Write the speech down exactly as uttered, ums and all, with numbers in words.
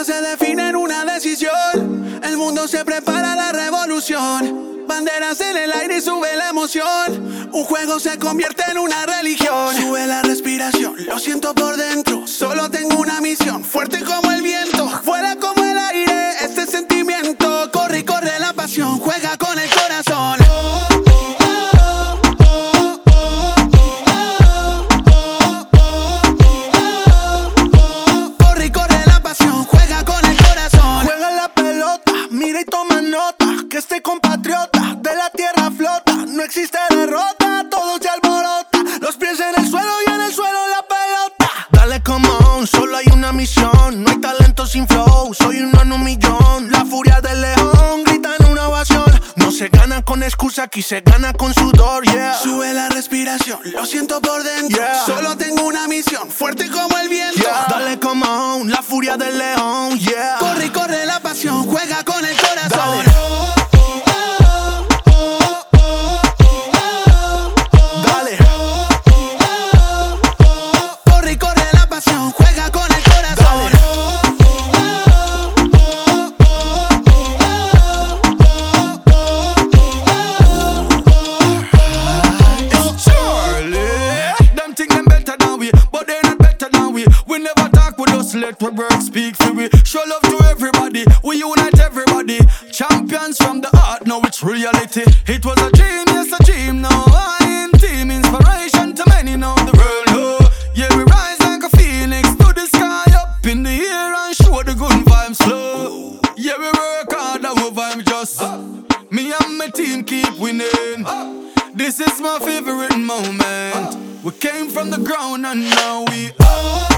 vida se define en una decisión. El mundo se prepara a la revolución. Banderas en el aire y sube la emoción. Un juego se convierte en una religión. Sube la respiración, lo siento por dentro. Solo tengo una misión, fuerte como el viento, fuera como el aire, este sentimiento. Corre y corre la pasión, juega con el corazón. Corre y corre la pasión, juega con el corazón. Juega la pelota, mira y toma nota, que este compatriota de la tierra flota. No existe derrota, todo se alborota. Los pies en el suelo y en el suelo la pelota. Dale come on, solo hay una misión. No hay talento sin flow, soy uno en un millón. La furia del león grita en una ovación. No se gana con excusa, aquí se gana con sudor, yeah. Sube la respiración, lo siento por dentro, yeah. Solo tengo una misión, fuerte como el viento, yeah. Dale come on, la furia del león, yeah. Corre y corre la pasión, juega con el corazón. Dale. Let our work speak for we. Show love to everybody, we unite everybody. Champions from the heart, now it's reality. It was a dream, yes a dream, now I am team. Inspiration to many now the world know. Yeah, we rise like a phoenix to the sky, up in the air and show the good vibes flow. Yeah, we work hard, our vibe just uh, me and my team keep winning. This is my favorite moment. We came from the ground and now we up.